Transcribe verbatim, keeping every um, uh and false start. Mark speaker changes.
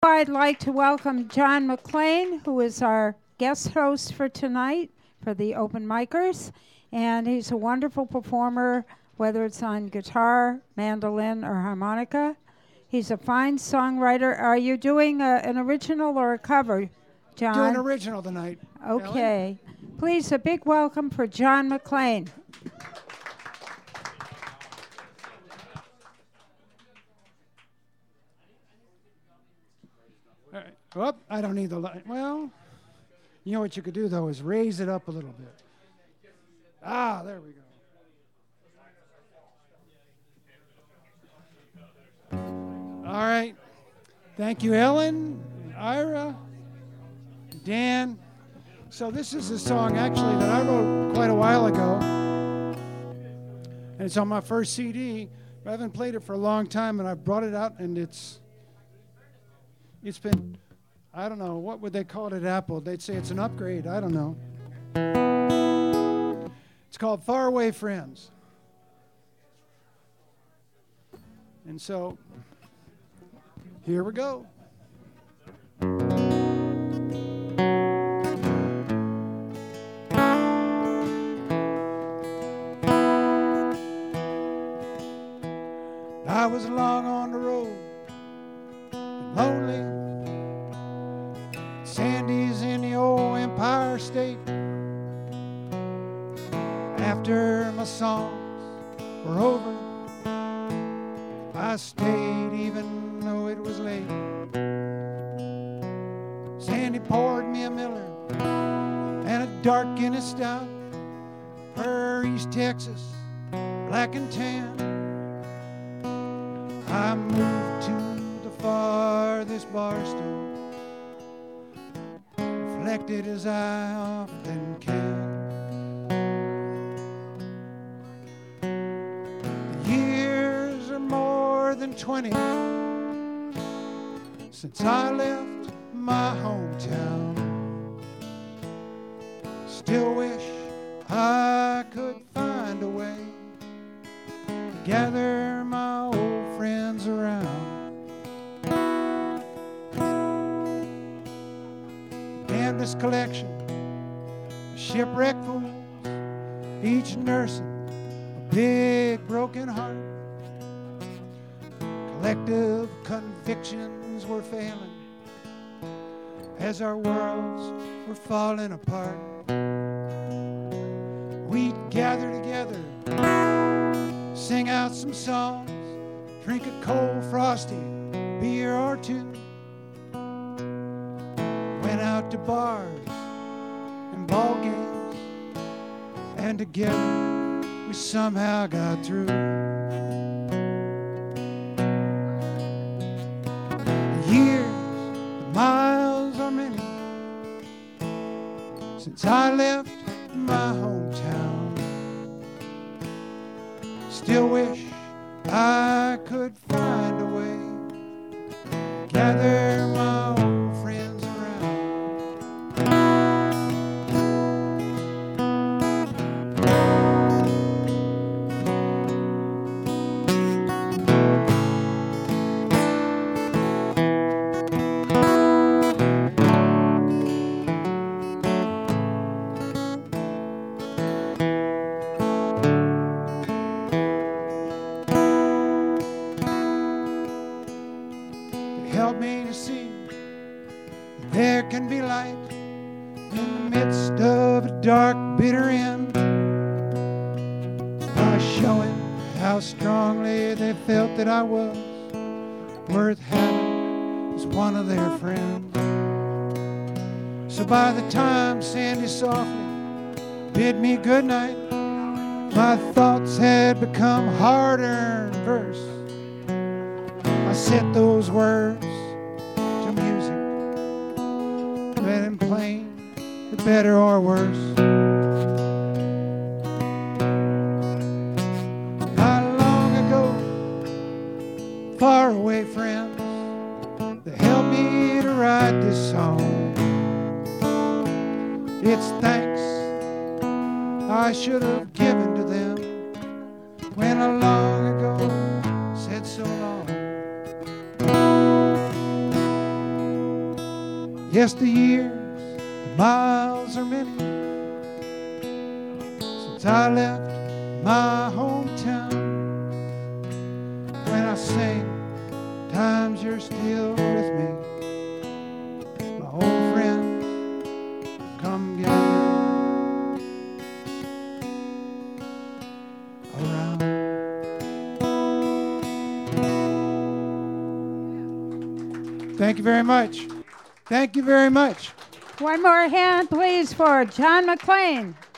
Speaker 1: I'd like to welcome John McLean, who is our guest host for tonight for the Open Micers. And he's a wonderful performer, whether it's on guitar, mandolin, or harmonica. He's a fine songwriter. Are you doing a, an original or a cover, John?
Speaker 2: Doing original tonight.
Speaker 1: Okay. Ellen? Please, a big welcome for John McLean.
Speaker 2: All right. Oh, I don't need the light. Well, you know what you could do, though, is raise it up a little bit. Ah, there we go. All right. Thank you, Ellen, Ira, Dan. So this is a song, actually, that I wrote quite a while ago. And it's on my first C D. I haven't played it for a long time, and I brought it out, and it's... It's been, I don't know, what would they call it at Apple? They'd say it's an upgrade. I don't know. It's called Faraway Friends. And so, here we go. I was long on the road, lonely. Sandy's in the old Empire State. After my songs were over, I stayed even though it was late. Sandy poured me a Miller and a dark Guinness stout, her East Texas, black and tan. I moved to the farthest bar stool, reflected as I often can. The years are more than twenty since I left my hometown. Still wish I could find a way to gather my old friends around. This collection of shipwrecked fools, each nursing a big broken heart. Collective convictions were failing as our worlds were falling apart. We'd gather together, sing out some songs, drink a cold frosty beer or two. Went out to bars and ball games, and together we somehow got through. The years, the miles are many since I left my hometown. Still wish I could find a way to gather my old friends around. That I was worth having as one of their friends. So by the time Sandy softly bid me good night, my thoughts had become harder in verse. I set those words to music, read in plain, for better or worse. Faraway friends that helped me to write this song. It's thanks I should have given to them when I long ago said so long. Yes, the years, the miles are many since I left my hometown. When I sing, times you're still with me. My old friends, come gather around. Thank you very much. Thank you very much.
Speaker 1: One more hand, please, for John McLean.